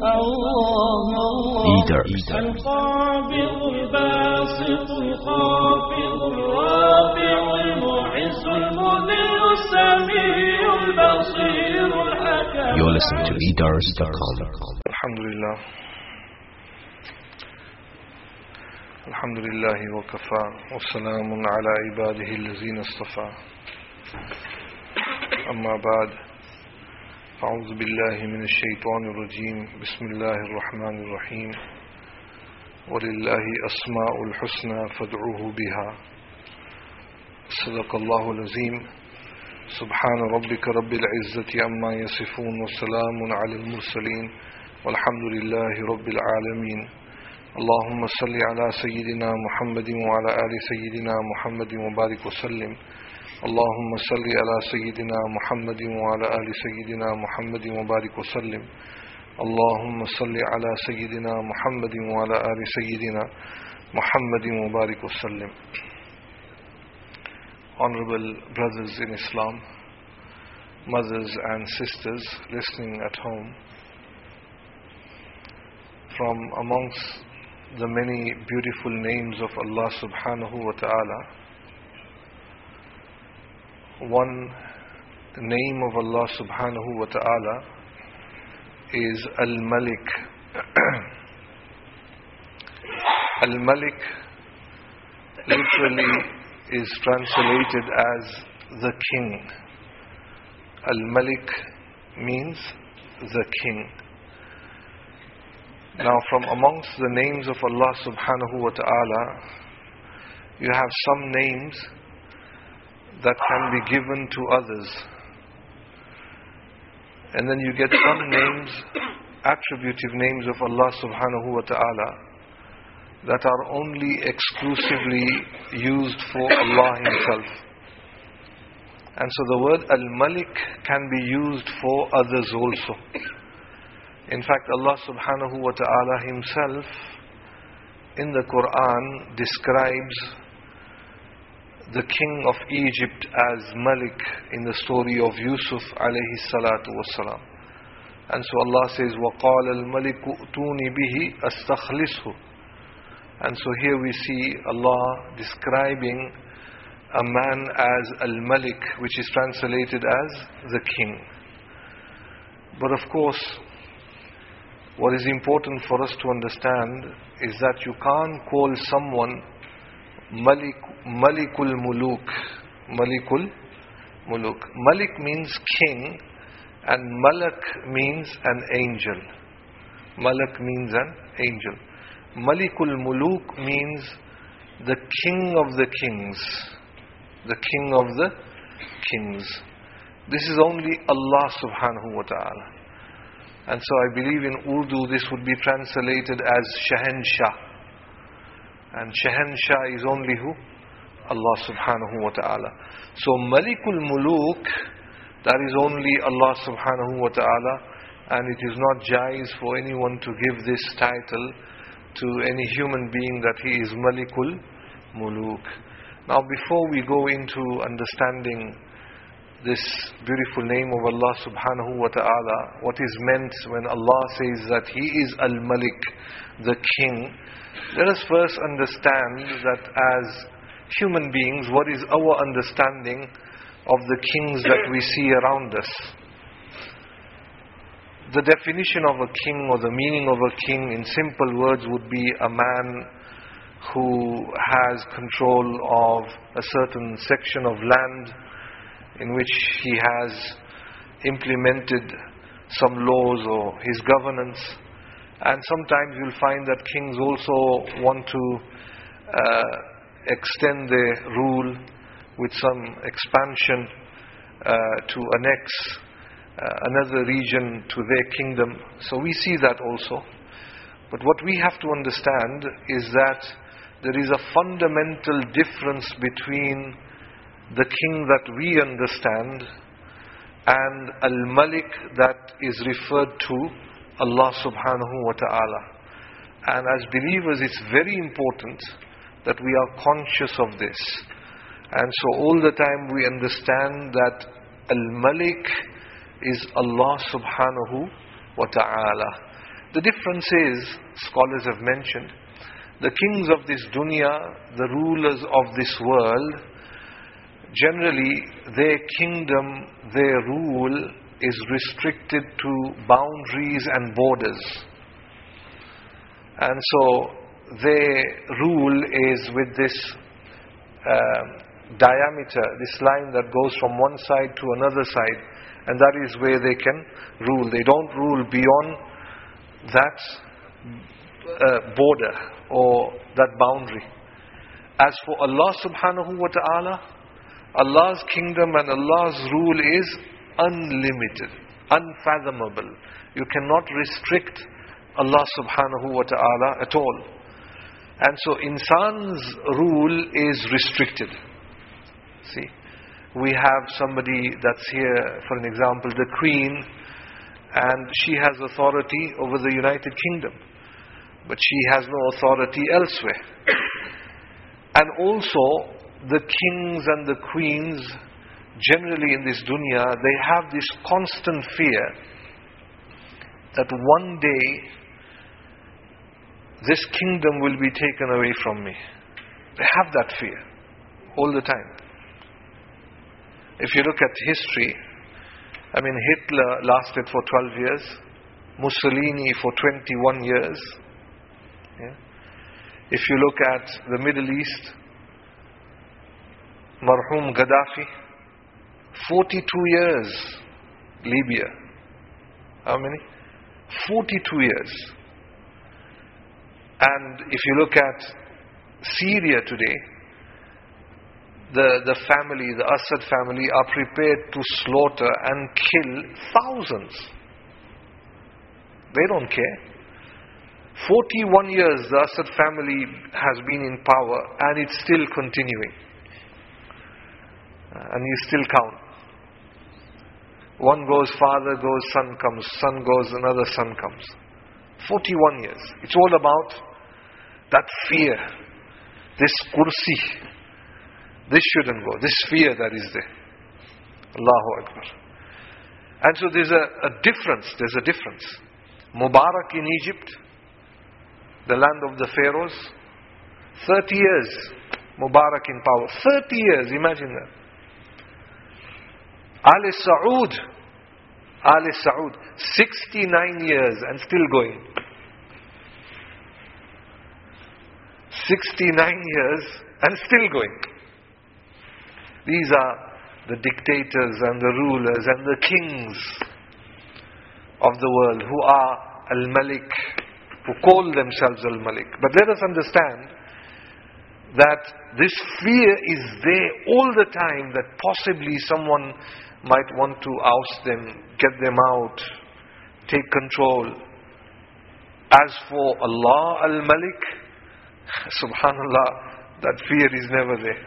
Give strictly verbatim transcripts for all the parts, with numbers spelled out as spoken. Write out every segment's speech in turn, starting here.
Leader. القابض الباسط الخافض الرافع المعز المذل السميع البصير الحكيم. You're listening to leaders dot com. Alhamdulillah. Alhamdulillahi wa kafa wa salamun ala ibadihi allazina istafa. Amma ba'd. أعوذ بالله من الشيطان الرجيم بسم الله الرحمن الرحيم ولله أسماء الحسنى فادعوه بها صدق الله العظيم سبحان ربك رب العزة عما يصفون وسلام على المرسلين والحمد لله رب العالمين اللهم صل على سيدنا محمد وعلى آل سيدنا محمد وبارك وسلم اللهم صل على سيدنا محمد وعلى آل سيدنا محمد وبارك وسلم اللهم صل على سيدنا محمد وعلى آل سيدنا محمد وبارك وسلم. Honorable brothers in Islam, mothers and sisters listening at home, from amongst the many beautiful names of Allah subhanahu wa ta'ala, one name of Allah subhanahu wa ta'ala is Al-Malik. Al-Malik literally is translated as the king. Al-Malik means the king. Now, from amongst the names of Allah subhanahu wa ta'ala, you have some names that can be given to others. And then you get some names, attributive names of Allah subhanahu wa ta'ala, that are only exclusively used for Allah Himself. And so the word Al-Malik can be used for others also. In fact, Allah subhanahu wa ta'ala Himself in the Quran describes the king of Egypt as Malik in the story of Yusuf alayhi salatu wassalam. And so Allah says, وَقَالَ الْمَلِكُ اُتُونِ بِهِ أَسْتَخْلِصْهُ. And so here we see Allah describing a man as Al-Malik, which is translated as the king. But of course, what is important for us to understand is that you can't call someone Malik, Malikul Muluk. Malikul Muluk. Malik means king, and Malak means an angel. Malak means an angel. Malikul Muluk means the king of the kings. The king of the kings. This is only Allah subhanahu wa ta'ala. And so I believe in Urdu this would be translated as Shahenshah. And Shahenshah is only who? Allah subhanahu wa ta'ala. So Malikul Muluk, that is only Allah subhanahu wa ta'ala, and it is not jaiz for anyone to give this title to any human being that he is Malikul Muluk. Now before we go into understanding this beautiful name of Allah subhanahu wa ta'ala, what is meant when Allah says that He is Al-Malik, the king, let us first understand that as human beings, what is our understanding of the kings that we see around us. The definition of a king, or the meaning of a king in simple words, would be a man who has control of a certain section of land in which he has implemented some laws or his governance. And sometimes you'll find that kings also want to uh, extend their rule with some expansion uh, to annex uh, another region to their kingdom. So we see that also. But what we have to understand is that there is a fundamental difference between the king that we understand and Al-Malik that is referred to Allah subhanahu wa ta'ala. And as believers, it's very important that we are conscious of this. And so all the time we understand that Al-Malik is Allah subhanahu wa ta'ala. The difference is, scholars have mentioned, the kings of this dunya, the rulers of this world, generally their kingdom, their rule is restricted to boundaries and borders. And so their rule is with this uh, diameter, this line that goes from one side to another side, and that is where they can rule. They don't rule beyond that uh, border or that boundary. As for Allah subhanahu wa ta'ala, Allah's kingdom and Allah's rule is unlimited, unfathomable. You cannot restrict Allah subhanahu wa ta'ala at all. And so insan's rule is restricted. See, we have somebody that's here, for an example, the Queen, and she has authority over the United Kingdom, but she has no authority elsewhere. And also, the kings and the queens, generally in this dunya, they have this constant fear that one day this kingdom will be taken away from me. They have that fear all the time. If you look at history, I mean, Hitler lasted for twelve years, Mussolini for twenty-one years. Yeah. If you look at the Middle East, Marhum Gaddafi, forty-two years, Libya. How many? forty-two years. And if you look at Syria today, the, the family, the Assad family are prepared to slaughter and kill thousands. They don't care. forty-one years the Assad family has been in power, and it's still continuing. Uh, and you still count. One goes, father goes, son comes, son goes, another son comes. forty-one years. It's all about that fear, this kursi. This shouldn't go, this fear that is there. Allahu Akbar. And so there's a, a difference, there's a difference. Mubarak in Egypt, the land of the pharaohs, thirty years, Mubarak in power. thirty years, imagine that. Ali Saud, Ali Saud, sixty-nine years and still going. sixty-nine years and still going. These are the dictators and the rulers and the kings of the world who are Al-Malik, who call themselves Al-Malik. But let us understand that this fear is there all the time, that possibly someone might want to oust them, get them out, take control. As for Allah Al-Malik, subhanallah, that fear is never there.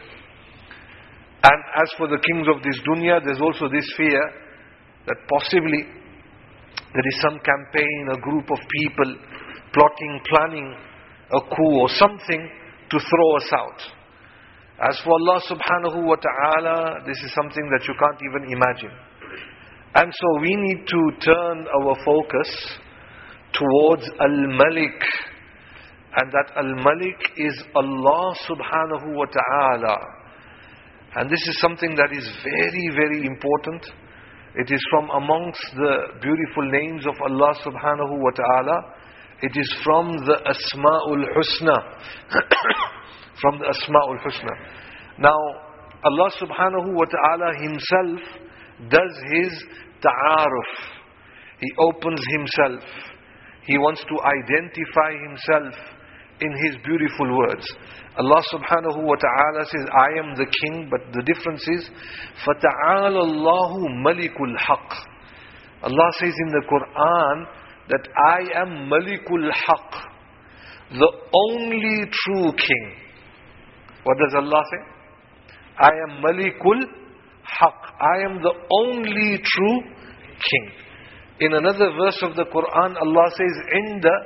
And as for the kings of this dunya, there's also this fear that possibly there is some campaign, a group of people plotting, planning a coup or something to throw us out. As for Allah subhanahu wa ta'ala, this is something that you can't even imagine. And so we need to turn our focus towards Al-Malik. And that Al-Malik is Allah subhanahu wa ta'ala. And this is something that is very, very important. It is from amongst the beautiful names of Allah subhanahu wa ta'ala. It is from the Asma'ul Husna. From the Asma'ul Husna. Now, Allah subhanahu wa ta'ala Himself does His ta'aruf. He opens Himself. He wants to identify Himself in His beautiful words. Allah subhanahu wa ta'ala says, I am the king, but the difference is, فَتَعَالَ اللَّهُ مَلِكُ الْحَقِّ. Allah says in the Quran that I am Malikul Haq, the only true king. What does Allah say? I am Malikul Haq. I am the only true king. In another verse of the Quran, Allah says, in the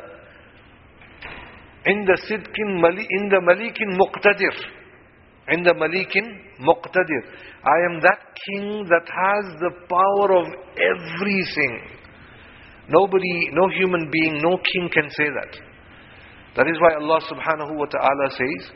in the sidkin mali in the malikin muqtadir. In the malikin muqtadir. I am that king that has the power of everything. Nobody, no human being, no king can say that. That is why Allah subhanahu wa ta'ala says,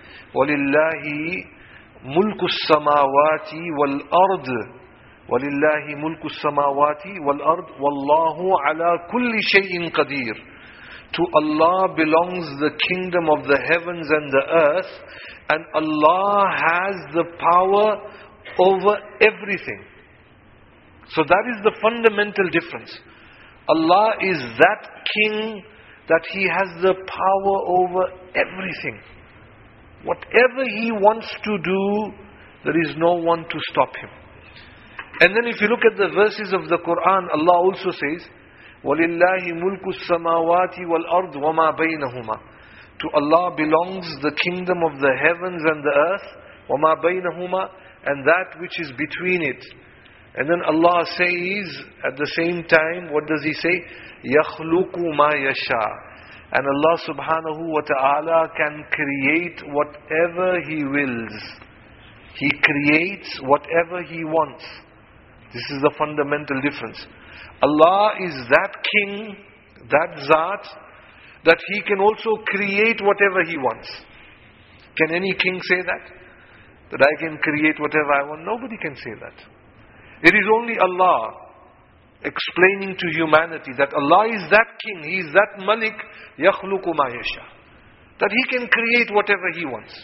وَلِلَّهِ مُلْكُ السَّمَاوَاتِ وَالْأَرْضِ وَلِلَّهِ مُلْكُ السَّمَاوَاتِ وَالْأَرْضِ وَاللَّهُ عَلَى كُلِّ شَيْءٍ قَدِيرٌ. To Allah belongs the kingdom of the heavens and the earth, and Allah has the power over everything. So that is the fundamental difference. Allah is that king that He has the power over everything. Whatever He wants to do, there is no one to stop Him. And then if you look at the verses of the Quran, Allah also says, وَلِلَّهِ مُلْكُ السَّمَاوَاتِ وَالْأَرْضِ وَمَا بَيْنَهُمَا. To Allah belongs the kingdom of the heavens and the earth, وَمَا بَيْنَهُمَا, and that which is between it. And then Allah says, at the same time, what does He say? يَخْلُقُ مَا يَشَاءُ. And Allah subhanahu wa ta'ala can create whatever He wills. He creates whatever He wants. This is the fundamental difference. Allah is that king, that Zat, that He can also create whatever He wants. Can any king say that? That I can create whatever I want? Nobody can say that. It is only Allah explaining to humanity that Allah is that king, He is that Malik, يَخْلُقُ مَا يَشَاءُ. That He can create whatever He wants.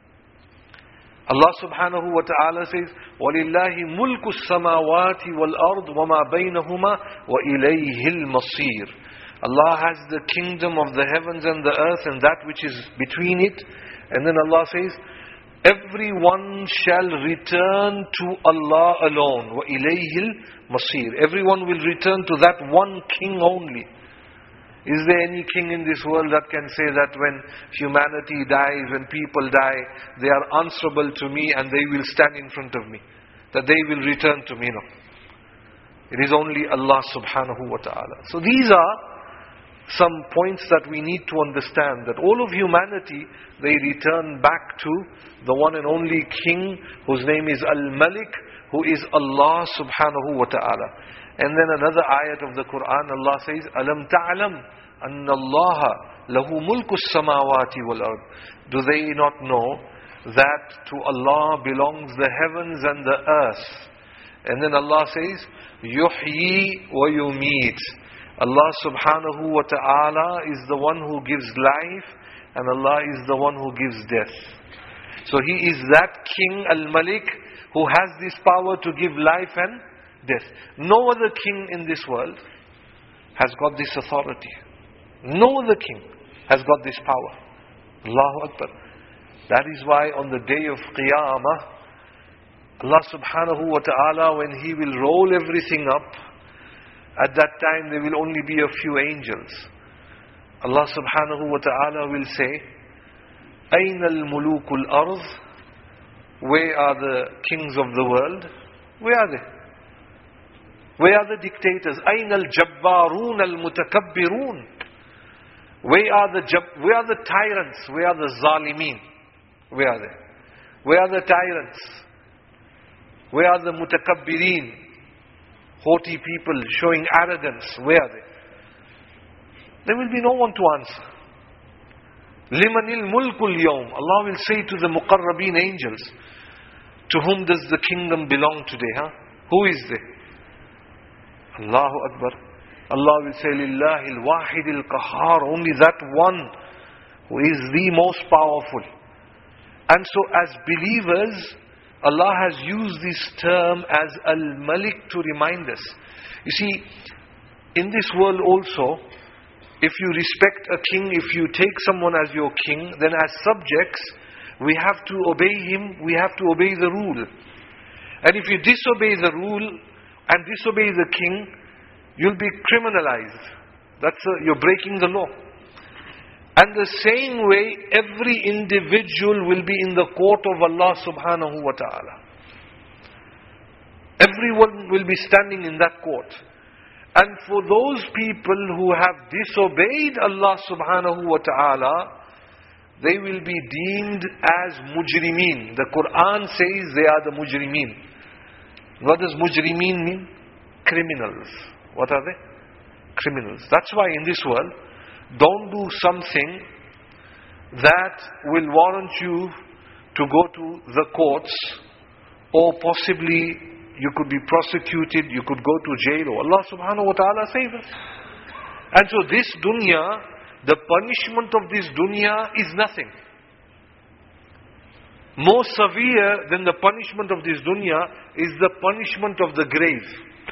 Allah subhanahu wa ta'ala says, وَلِلَّهِ مُلْكُ السَّمَاوَاتِ وَالْأَرْضِ وَمَا بَيْنَهُمَا وَإِلَيْهِ الْمَصِيرُ. Allah has the kingdom of the heavens and the earth and that which is between it. And then Allah says, everyone shall return to Allah alone. وَإِلَيْهِ الْمَصِيرُ. Everyone will return to that one king only. Is there any king in this world that can say that when humanity dies, when people die, they are answerable to me and they will stand in front of me? That they will return to me? No. It is only Allah subhanahu wa ta'ala. So these are some points that we need to understand. That all of humanity, they return back to the one and only king whose name is Al-Malik, who is Allah subhanahu wa ta'ala. And then another ayat of the Quran, Allah says, أَلَمْ تَعْلَمْ أَنَّ اللَّهَ لَهُ مُلْكُ السَّمَاوَاتِ وَالْأَرْضِ. Do they not know that to Allah belongs the heavens and the earth? And then Allah says, يُحْيِي وَيُمِيتُ. Allah subhanahu wa ta'ala is the one who gives life, and Allah is the one who gives death. So He is that King Al-Malik who has this power to give life and death. No other king in this world has got this authority. No other king has got this power. Allahu Akbar. That is why on the day of Qiyamah, Allah subhanahu wa ta'ala, when He will roll everything up, at that time there will only be a few angels. Allah subhanahu wa ta'ala will say, أَيْنَ الْمُلُوكُ الْأَرْضِ. Where are the kings of the world? Where are they? Where are the dictators? أَيْنَ الْجَبَّارُونَ الْمُتَكَبِّرُونَ. Where are the jab- where are the tyrants? Where are the zalimeen? Where are they? Where are the tyrants? Where are the mutakabbirin? Haughty people showing arrogance. Where are they? There will be no one to answer. لِمَنِ الْمُلْكُ الْيَوْمِ. Allah will say to the muqarrabeen angels, to whom does the kingdom belong today? Huh? Who is there? Allahu Akbar. Allah will say, لِلَّهِ الْوَاحِدِ الْقَهَّارِ. Only that one who is the most powerful. And so as believers, Allah has used this term as Al-Malik to remind us. You see, in this world also, if you respect a king, if you take someone as your king, then as subjects, we have to obey him, we have to obey the rule. And if you disobey the rule and disobey the king, you'll be criminalized. That's a, you're breaking the law. And the same way, every individual will be in the court of Allah subhanahu wa ta'ala. Everyone will be standing in that court. And for those people who have disobeyed Allah subhanahu wa ta'ala, they will be deemed as mujrimeen. The Quran says they are the mujrimeen. What does mujrimeen mean? Criminals. What are they? criminals. That's why in this world, don't do something that will warrant you to go to the courts, or possibly you could be prosecuted, you could go to jail. Oh, Allah subhanahu wa ta'ala save us. And so this dunya, the punishment of this dunya is nothing. More severe than the punishment of this dunya is the punishment of the grave.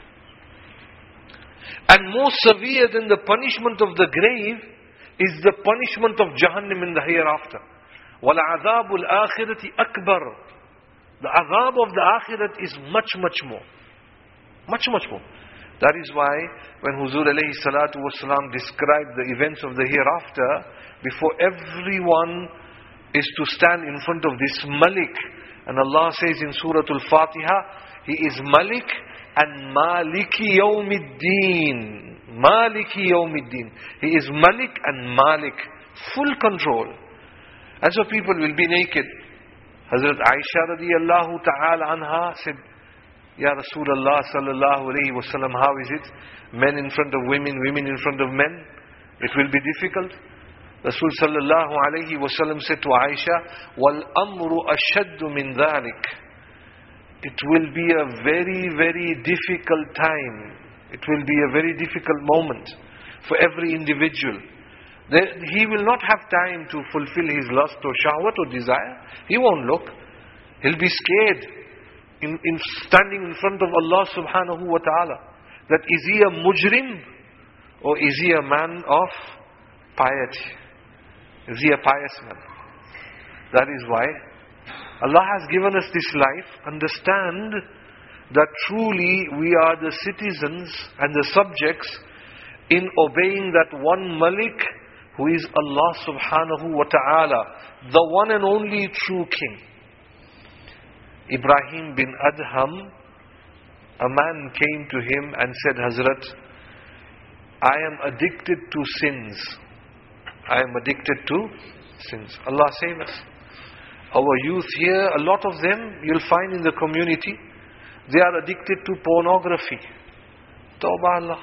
And more severe than the punishment of the grave is the punishment of Jahannam in the hereafter. وَالْعَذَابُ الْآخِرَةِ أَكْبَرُ. The azab of the akhirat is much, much more. Much, much more. That is why when Huzur alayhi salatu wasalam described the events of the hereafter, before everyone is to stand in front of this Malik. And Allah says in Surah Al-Fatiha, He is Malik and Maliki Yawmiddin. Maliki Yawmiddin. He is Malik and Malik. Full control. And so people will be naked. Hazrat Aisha radiyallahu ta'ala anha said, Ya Rasulullah sallallahu alayhi wa sallam, how is it? Men in front of women, women in front of men. It will be difficult. Rasul sallallahu alayhi wa sallam said to Aisha, Wal amru ashaddu min dhalik. It will be a very, very difficult time. It will be a very difficult moment for every individual. There, he will not have time to fulfill his lust or shahwat or desire. He won't look. He'll be scared in, in standing in front of Allah subhanahu wa ta'ala. That is he a mujrim or is he a man of piety? Is he a pious man? That is why Allah has given us this life. Understand that truly we are the citizens and the subjects in obeying that one Malik who is Allah subhanahu wa ta'ala, the one and only true king. Ibrahim bin Adham, a man came to him and said, Hazrat, I am addicted to sins. I am addicted to sins. Allah save us. Our youth here, a lot of them you'll find in the community, they are addicted to pornography. Tawbah Allah.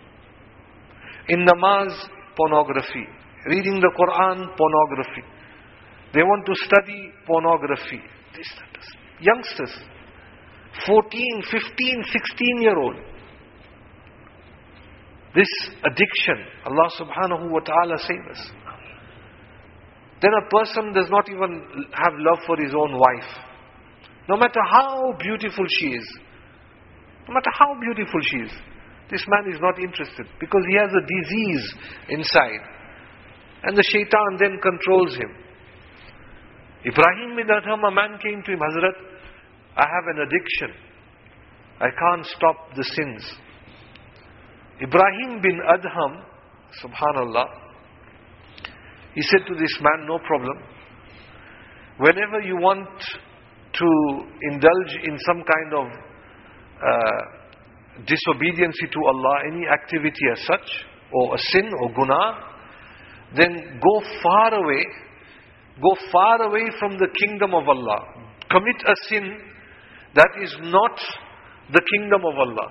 In namaz, pornography. Reading the Quran, pornography. They want to study pornography. This, that, this. Youngsters, fourteen, fifteen, sixteen year old. This addiction, Allah subhanahu wa ta'ala save us. Then a person does not even have love for his own wife. No matter how beautiful she is. No matter how beautiful she is. This man is not interested because he has a disease inside. And the shaitan then controls him. Ibrahim bin Adham, a man came to him, Hazrat, I have an addiction. I can't stop the sins. Ibrahim bin Adham, subhanallah, he said to this man, no problem. Whenever you want to indulge in some kind of uh, disobedience to Allah, any activity as such, or a sin or guna, then go far away, go far away from the kingdom of Allah. Commit a sin that is not the kingdom of Allah.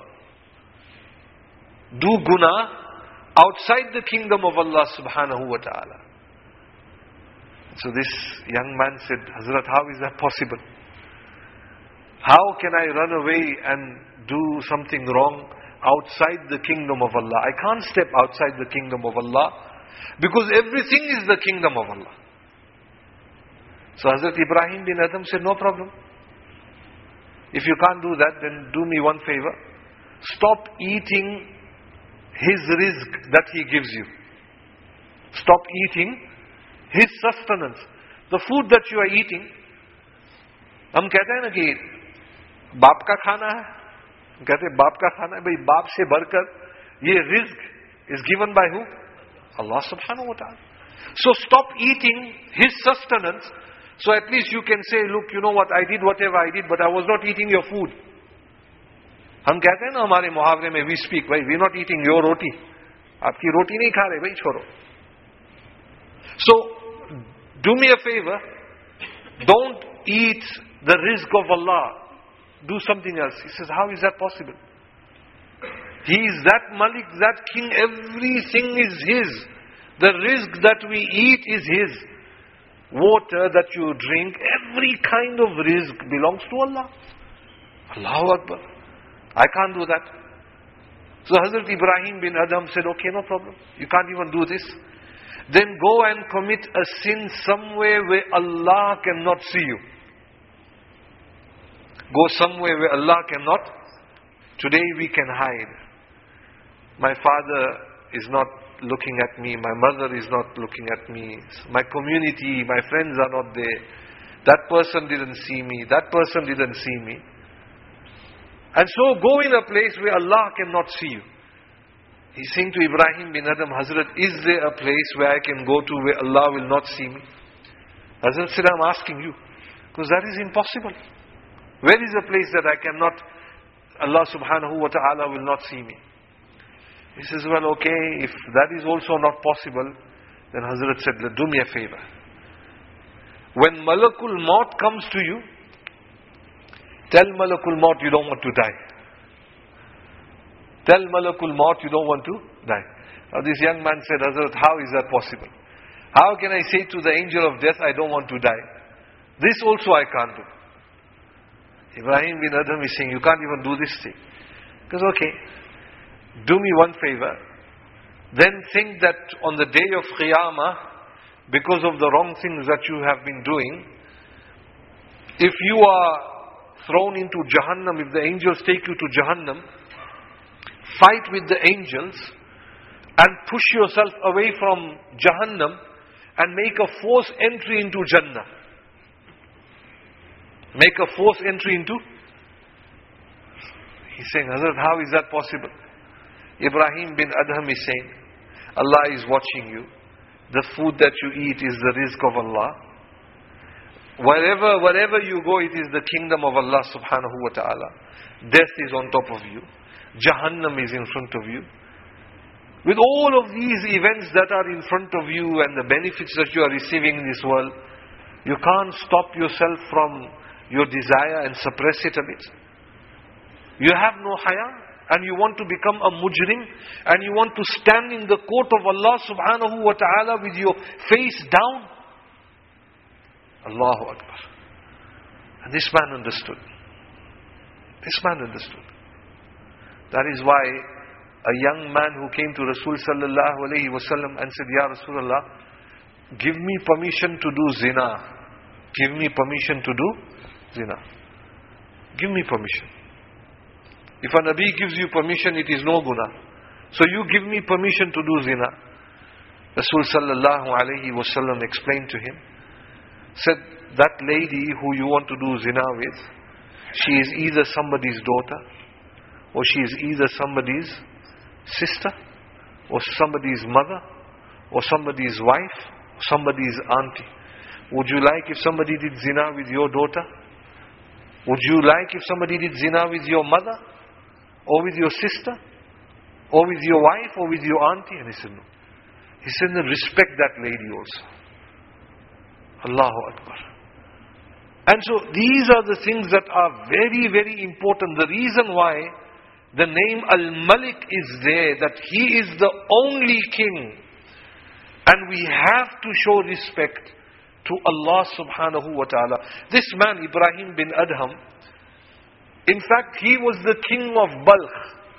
Do guna outside the kingdom of Allah subhanahu wa ta'ala. So this young man said, Hazrat, how is that possible? How can I run away and do something wrong outside the kingdom of Allah? I can't step outside the kingdom of Allah because everything is the kingdom of Allah. So Hazrat Ibrahim bin Adham said, no problem. If you can't do that, then do me one favor. Stop eating his rizq that he gives you. Stop eating his sustenance. The food that you are eating, हम कहते हैं ना कि बाप का खाना है, कहते हैं बाप का खाना है, भाई बाप से बढ़कर ये रिज्क is given by who? Allah subhanahu wa ta'ala. So stop eating his sustenance, so at least you can say, look, you know what, I did whatever I did, but I was not eating your food. हम कहते हैं ना हमारे मुहावरे में, we speak, भाई, we're not eating your roti. आपकी रोटी नहीं खा रहे, भाई छोड़ो. So, do me a favor, don't eat the rizq of Allah. Do something else. He says, how is that possible? He is that Malik, that King, everything is His. The rizq that we eat is His. Water that you drink, every kind of rizq belongs to Allah. Allahu Akbar. I can't do that. So Hazrat Ibrahim bin Adham said, okay, no problem. You can't even do this. Then go and commit a sin somewhere where Allah cannot see you. Go somewhere where Allah cannot. Today we can hide. My father is not looking at me. My mother is not looking at me. My community, my friends are not there. That person didn't see me. That person didn't see me. And so go in a place where Allah cannot see you. He's saying to Ibrahim bin Adham, Hazrat, is there a place where I can go to where Allah will not see me? Hazrat said, I'm asking you. Because that is impossible. Where is a place that I cannot, Allah subhanahu wa ta'ala will not see me? He says, well, okay, if that is also not possible, then Hazrat said, do me a favor. When Malakul Maut comes to you, tell Malakul Maut you don't want to die. Tell Malakul Maut you don't want to die. Now this young man said, Hazrat, how is that possible? How can I say to the angel of death, I don't want to die? This also I can't do. Ibrahim bin Adham is saying, you can't even do this thing. Because okay, do me one favor. Then think that on the day of Qiyamah, because of the wrong things that you have been doing, if you are thrown into Jahannam, if the angels take you to Jahannam, fight with the angels and push yourself away from Jahannam and make a force entry into Jannah. Make a force entry into. He's saying, Hazrat, how is that possible? Ibrahim bin Adham is saying, Allah is watching you. The food that you eat is the rizq of Allah. Wherever, wherever you go, it is the kingdom of Allah subhanahu wa ta'ala. Death is on top of you. Jahannam is in front of you. With all of these events that are in front of you and the benefits that you are receiving in this world, you can't stop yourself from your desire and suppress it a bit. You have no haya and you want to become a mujrim and you want to stand in the court of Allah subhanahu wa ta'ala with your face down. Allahu Akbar. And this man understood. This man understood. That is why a young man who came to Rasul sallallahu alayhi wa sallam and said, Ya Rasulullah, give me permission to do zina. Give me permission to do zina. Give me permission. If a Nabi gives you permission, it is no guna. So you give me permission to do zina. Rasul sallallahu alayhi wa sallam explained to him, said, that lady who you want to do zina with, she is either somebody's daughter, or she is either somebody's sister, or somebody's mother, or somebody's wife, or somebody's auntie. Would you like if somebody did zina with your daughter? Would you like if somebody did zina with your mother? Or with your sister? Or with your wife? Or with your auntie? And he said, no. He said, then respect that lady also. Allahu Akbar. And so these are the things that are very, very important. The reason why the name Al-Malik is there, that He is the only King. And we have to show respect to Allah subhanahu wa ta'ala. This man, Ibrahim bin Adham, in fact, he was the king of Balkh.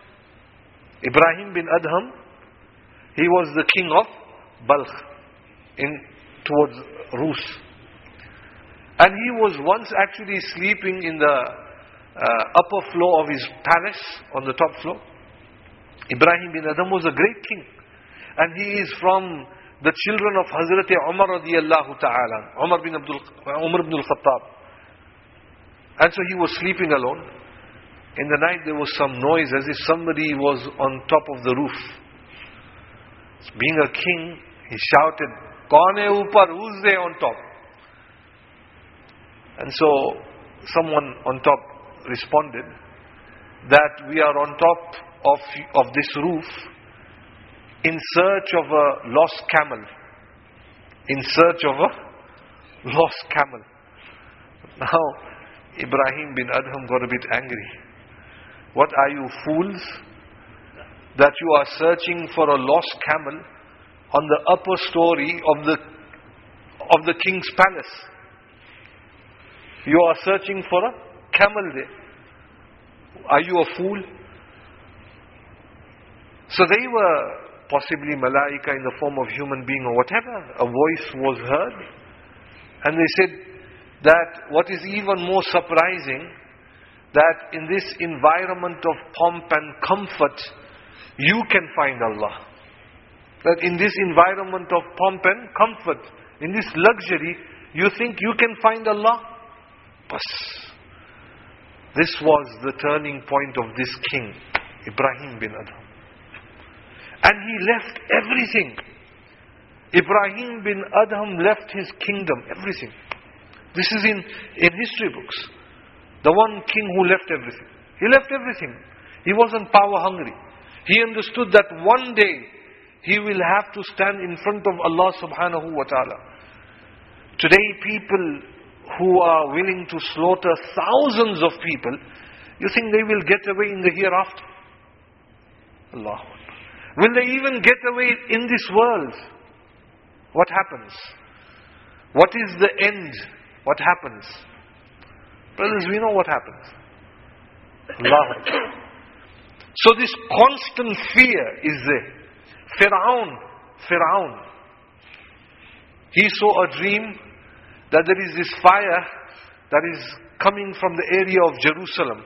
Ibrahim bin Adham, he was the king of Balkh, in towards Rus. And he was once actually sleeping in the uh, upper floor of his palace, on the top floor. Ibrahim bin Adham was a great king. And he is from the children of Hazrat Umar radiyallahu ta'ala, Umar bin Abdul, Umar bin al-Khattab. And so he was sleeping alone. In the night there was some noise as if somebody was on top of the roof. Being a king, he shouted, "Kaun hai upar? Who's there on top?" And so someone on top responded that we are on top of, of this roof in search of a lost camel. In search of a lost camel. Now, Ibrahim bin Adham got a bit angry. What are you, fools? that you are searching for a lost camel on the upper story of the of the king's palace. You are searching for a camel there. Are you a fool? So they were possibly malaika in the form of human being or whatever. A voice was heard. And they said that what is even more surprising, that in this environment of pomp and comfort, you can find Allah. That in this environment of pomp and comfort, in this luxury, you think you can find Allah? Bas. This was the turning point of this king, Ibrahim bin Adham. And he left everything. Ibrahim bin Adham left his kingdom, everything. This is in, in history books. The one king who left everything. He left everything. He wasn't power hungry. He understood that one day he will have to stand in front of Allah subhanahu wa ta'ala. Today people who are willing to slaughter thousands of people, you think they will get away in the hereafter? Allah. Will they even get away in this world? What happens? What is the end? What happens? Brothers, we know what happens. Allah. So this constant fear is there. Fir'aun, Fir'aun. He saw a dream that there is this fire that is coming from the area of Jerusalem.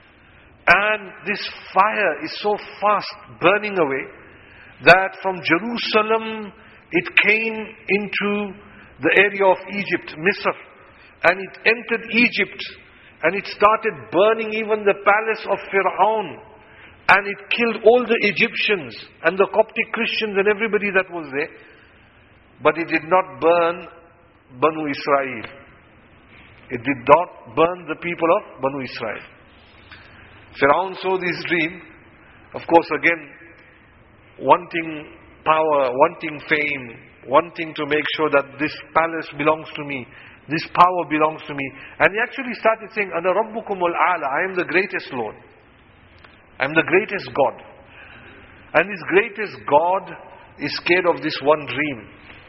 And this fire is so fast burning away that from Jerusalem it came into the area of Egypt, Misr. And it entered Egypt and it started burning even the palace of Fir'aun. And it killed all the Egyptians and the Coptic Christians and everybody that was there. But it did not burn Banu Israel. It did not burn the people of Banu Israel. Fir'aun saw this dream, of course again, wanting power, wanting fame, wanting to make sure that this palace belongs to me, this power belongs to me. And he actually started saying, Ana Rabbukumul A'la, I am the greatest Lord. I am the greatest God. And this greatest God is scared of this one dream.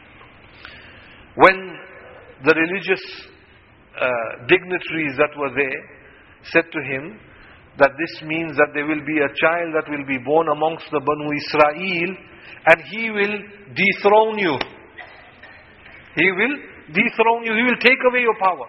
When the religious uh, dignitaries that were there said to him, that this means that there will be a child that will be born amongst the Banu Israel and he will dethrone you. He will dethrone you. He will take away your power.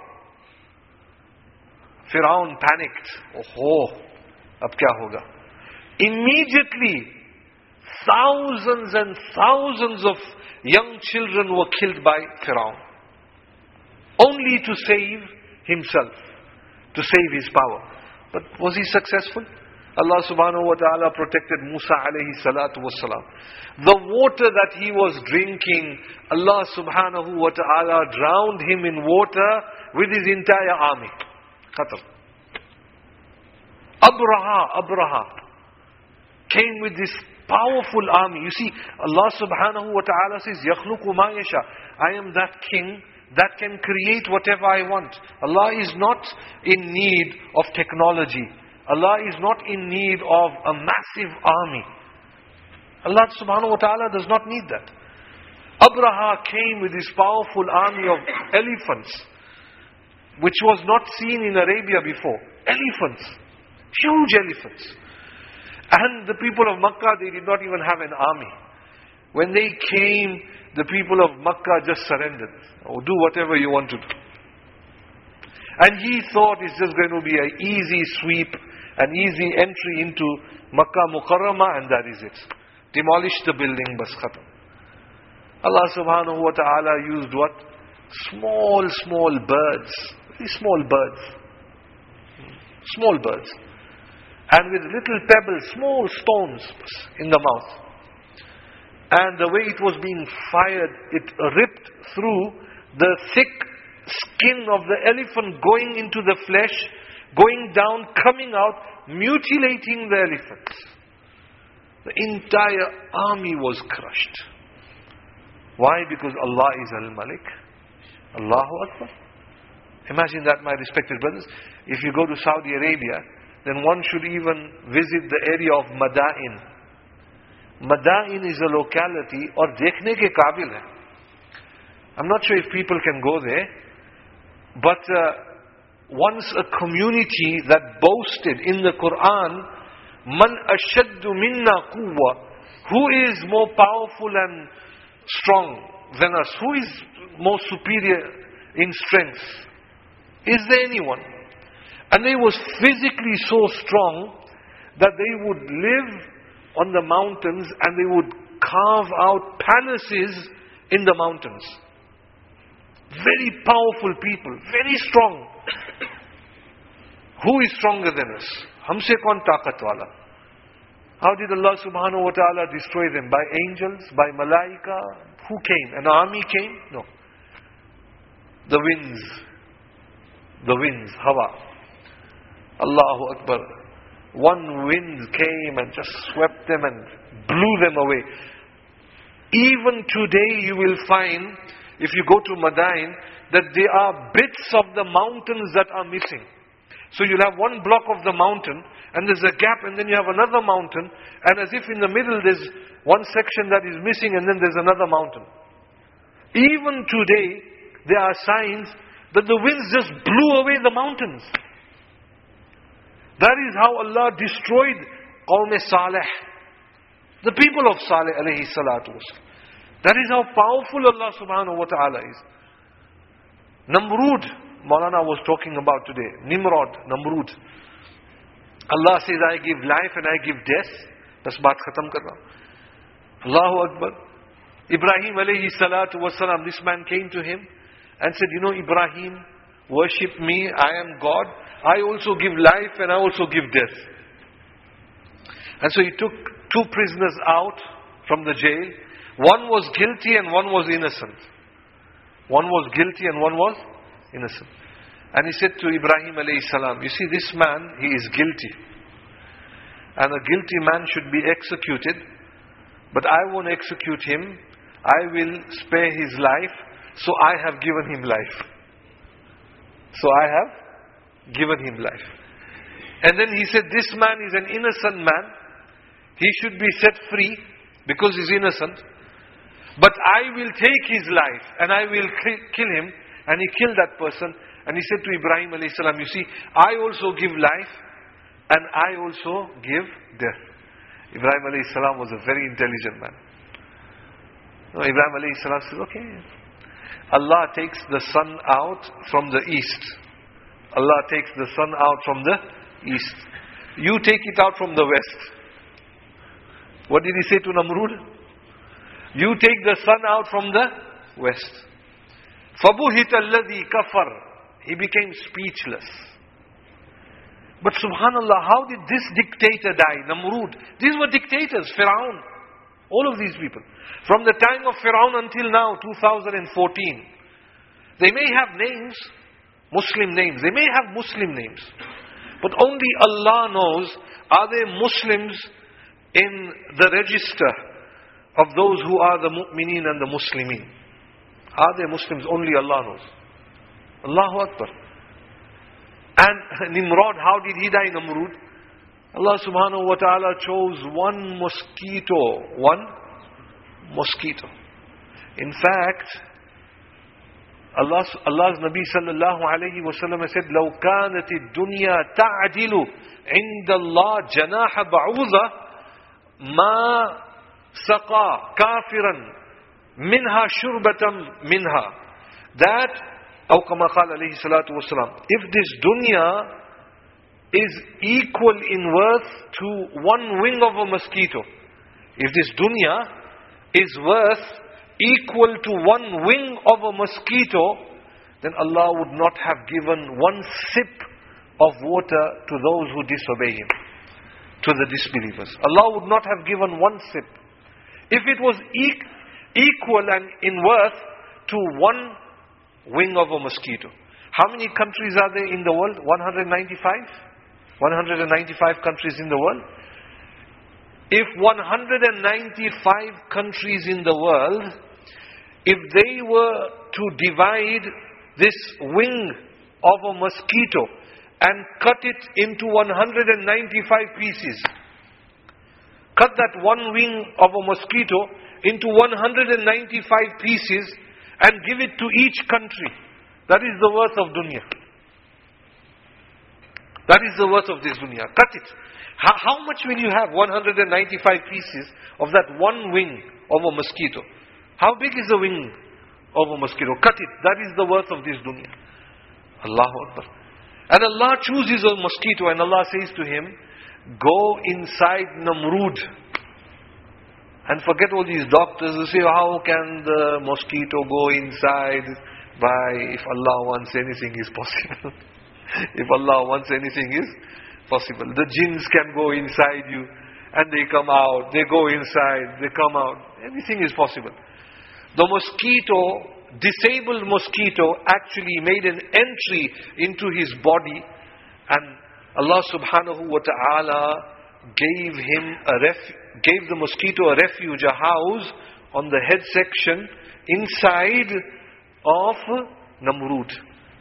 Fir'aun panicked. Oh, ab kya hoga? Immediately, thousands and thousands of young children were killed by Fir'aun. Only to save himself, to save his power. But was he successful? Allah subhanahu wa ta'ala protected Musa alayhi salatu wassalam. The water that he was drinking, Allah subhanahu wa ta'ala drowned him in water with his entire army. Khatar. Abraha, Abraha came with this powerful army. You see, Allah subhanahu wa ta'ala says, يَخْلُقُ مَا يَشَاءُ. I am that king that can create whatever I want. Allah is not in need of technology. Allah is not in need of a massive army. Allah subhanahu wa ta'ala does not need that. Abraha came with this powerful army of elephants, which was not seen in Arabia before. Elephants. Huge elephants. And the people of Makkah, they did not even have an army. When they came, the people of Makkah just surrendered. Oh, do whatever you want to do. And he thought it's just going to be an easy sweep, an easy entry into Makkah Mukarramah, and that is it. Demolish the building, bas khatam. Allah subhanahu wa ta'ala used what? Small, small birds. Very small birds. Small birds. And with little pebbles, small stones in the mouth. And the way it was being fired, it ripped through the thick skin of the elephant, going into the flesh, going down, coming out, mutilating the elephants. The entire army was crushed. Why? Because Allah is Al-Malik. Allahu Akbar. Imagine that, my respected brothers. If you go to Saudi Arabia, then one should even visit the area of Madain. Madain is a locality or dekhne ke qabil hai. I'm not sure if people can go there, but uh, once a community that boasted in the Quran, Man ashaddu minna quwwa, who is more powerful and strong than us? Who is more superior in strength? Is there anyone? And they was physically so strong that they would live on the mountains and they would carve out palaces in the mountains. Very powerful people, very strong. Who is stronger than us? Humse kaun taqat wala? How did Allah subhanahu wa ta'ala destroy them? By angels? By malaika? Who came? An army came? No. The winds. The winds, hawa. Allahu Akbar. One wind came and just swept them and blew them away. Even today you will find, if you go to Madain, that there are bits of the mountains that are missing. So you'll have one block of the mountain, and there's a gap, and then you have another mountain, and as if in the middle there's one section that is missing, and then there's another mountain. Even today, there are signs that the winds just blew away the mountains. That is how Allah destroyed Qawm Saleh, the people of Saleh alayhi salatu wasalam. That is how powerful Allah subhanahu wa ta'ala is. Namrud, Maulana was talking about today. Nimrod, Namrud. Allah says, I give life and I give death. Bas baat khatam kar raha. Allahu Akbar. Ibrahim alayhi salatu wasalam, this man came to him and said, you know Ibrahim, worship me, I am God. I also give life and I also give death. And so he took two prisoners out from the jail. One was guilty and one was innocent. One was guilty and one was innocent. And he said to Ibrahim alayhi salam, you see this man, he is guilty. And a guilty man should be executed. But I won't execute him. I will spare his life. So I have given him life. So I have given him life. And then he said, this man is an innocent man. He should be set free because he's innocent. But I will take his life and I will kill him. And he killed that person. And he said to Ibrahim alayhi salam, you see, I also give life and I also give death. Ibrahim alayhi salam was a very intelligent man. No, Ibrahim alayhi salam says, okay. Allah takes the sun out from the east. Allah takes the sun out from the east. You take it out from the west. What did he say to Namrud? You take the sun out from the west. فَبُهِتَ الَّذِي كَفَرْ. He became speechless. But subhanallah, how did this dictator die? Namrud. These were dictators. Firaun. All of these people. From the time of Firaun until now, two thousand fourteen. They may have names, Muslim names. They may have Muslim names. But only Allah knows, are there Muslims in the register of those who are the mu'mineen and the muslimin? Are there Muslims? Only Allah knows. Allahu Akbar. And Nimrod, how did he die, Namrud? Allah subhanahu wa ta'ala chose one mosquito. One mosquito. In fact, Allah, Allah's Nabi sallallahu alayhi wa sallam said, لَوْ كَانَتِ الدُّنْيَا تَعْدِلُ عِنْدَ اللَّهِ جَنَاحَ بَعُوذَةٍ مَا سَقَى كَافِرًا مِنْهَا شُرْبَةً مِنْهَا. That, أو كما قال عليه الصلاة والسلام, if this dunya is equal in worth to one wing of a mosquito, if this dunya is worth equal to one wing of a mosquito, then Allah would not have given one sip of water to those who disobey Him, to the disbelievers. Allah would not have given one sip. If it was e- equal and in worth to one wing of a mosquito. How many countries are there in the world? one hundred ninety-five? one hundred ninety-five countries in the world. If one hundred ninety-five countries in the world, if they were to divide this wing of a mosquito and cut it into one hundred ninety-five pieces, cut that one wing of a mosquito into one hundred ninety-five pieces and give it to each country. That is the worth of dunya. That is the worth of this dunya. Cut it. How, how much will you have? one hundred ninety-five pieces of that one wing of a mosquito. How big is the wing of a mosquito? Cut it. That is the worth of this dunya. Allahu Akbar. And Allah chooses a mosquito and Allah says to him, go inside Namrud. And forget all these doctors who say, how can the mosquito go inside? By, if Allah wants anything is possible. If Allah wants anything is possible. The jinns can go inside you and they come out. They go inside, they come out. Anything is possible. The mosquito, disabled mosquito, actually made an entry into his body, and Allah subhanahu wa ta'ala gave him a ref- gave the mosquito a refuge, a house on the head section inside of Namrud.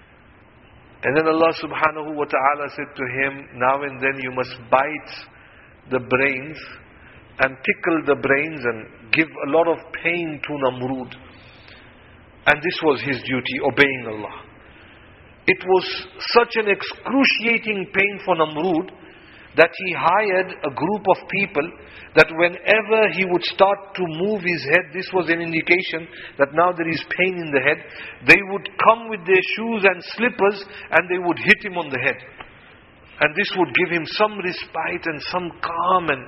And then Allah subhanahu wa ta'ala said to him, now and then you must bite the brains and tickle the brains and give a lot of pain to Namrud. And this was his duty, obeying Allah. It was such an excruciating pain for Namrud that he hired a group of people that whenever he would start to move his head, this was an indication that now there is pain in the head, they would come with their shoes and slippers and they would hit him on the head. And this would give him some respite and some calm, and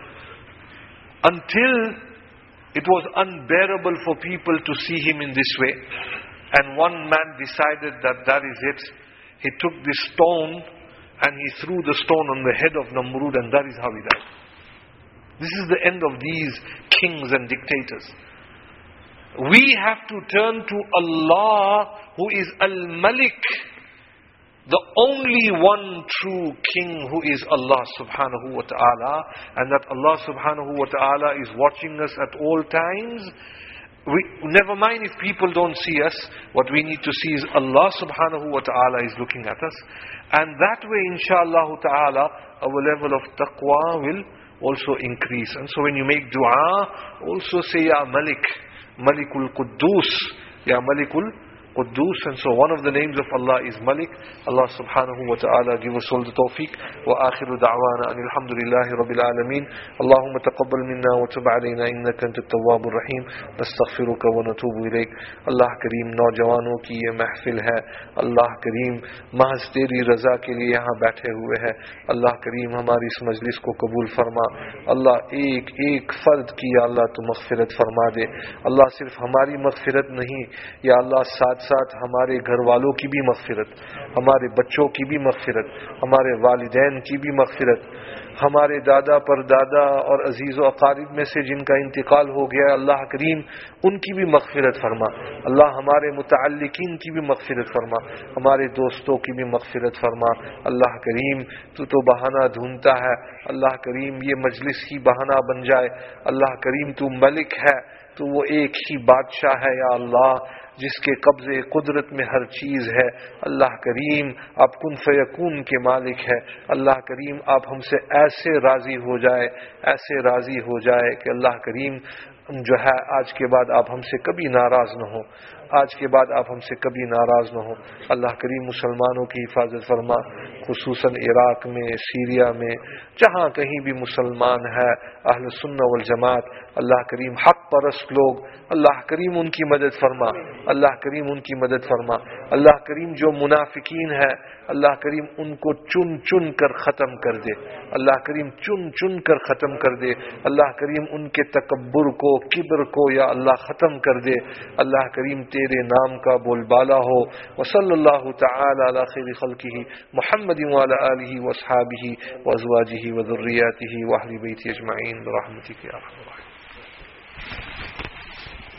until it was unbearable for people to see him in this way. And one man decided that that is it. He took this stone and he threw the stone on the head of Namrud, and that is how he died. This is the end of these kings and dictators. We have to turn to Allah, who is Al-Malik, the only one true king, who is Allah subhanahu wa ta'ala, and that Allah subhanahu wa ta'ala is watching us at all times. We, never mind if people don't see us, what we need to see is Allah subhanahu wa ta'ala is looking at us. And that way, inshaAllah ta'ala, our level of taqwa will also increase. And so when you make dua, also say, Ya Malik, Malikul Quddus, Ya Malikul Quddus. And so one of the names of Allah is Malik. Allah subhanahu wa ta'ala give us all the tawfiq. Wa akhiru da'wana anil hamdulillahi rabbil alameen. Allahumma taqabbal minna wa tub alayna innaka antat tawwabur rahim. Nastaghfiruka wa natubu ilayk. Allah Kareem, नौजवानों की ये महफिल है. Allah Kareem, महज तेरी रजा के लिए यहाँ बैठे हुए हैं. Allah Kareem, हमारी इस मजलिस को कबूल फरमा. Allah, एक एक फर्द की या Allah तू मग़फ़िरत फरमा दे. Allah, सिर्फ हमारी मग़फ़िरत नहीं, या Allah साथ साथ हमारे घर वालों की भी मग़फ़िरत, हमारे बच्चों की भी मग़फ़िरत, हमारे वालिदैन की भी मग़फ़िरत, हमारे दादा परदादा और अजीज़ व अक़ारिब में से जिनका इंतिकाल हो गया, अल्लाह करीम उनकी भी मग़फ़िरत फरमा. अल्लाह हमारे मुतअल्लिक़ीन की भी मग़फ़िरत फरमा, हमारे दोस्तों की भी मग़फ़िरत फरमा. अल्लाह करीम, तू तो बहाना ढूंढता है. अल्लाह करीम, ये मजलिस ही बहाना बन जाए. अल्लाह करीम, तू मलिक है, तो वो एक ही बादशाह है या अल्लाह, जिसके कब्ज़े कुदरत में हर चीज़ है. अल्लाह करीम, आप कुन फयकून के मालिक है. अल्लाह करीम, आप हमसे ऐसे राज़ी हो जाए, ऐसे राज़ी हो जाए कि अल्लाह करीम जो है आज के बाद आप हमसे कभी नाराज़ न हो, आज के बाद आप हमसे कभी नाराज़ न हो. अल्लाह करीम, मुसलमानों की हिफाजत फरमा, खुसूसन इराक़ में, सीरिया में, जहाँ कहीं भी मुसलमान है, अहल सुन्नह वल जमात, अल्लाह करीम हक़ परस्त लोग, अल्लाह करीम उनकी मदद फरमा. अल्लाह करीम उनकी मदद फरमा. अल्लाह करीम जो मुनाफिकीन है, अल्लाह करीम उनको चुन चुन कर ख़त्म कर दे. अल्लाह करीम चुन चुन कर ख़त्म कर दे. अल्लाह करीम उनके तकब्बुर को, किब्र को या अल्लाह ख़त्म कर दे. अल्लाह करीम तेरे नाम का बोलबाला हो. व सल्लल्लाहु तआला अला खैरि खल्क़िही मुहम्मदिन व अला आलिही व अस्हाबिही व अज़वाजिही व ज़ुर्रिय्यातिही व अहली बैतिही अजमईन बिरहमतिका या अरहमर राहिमीन.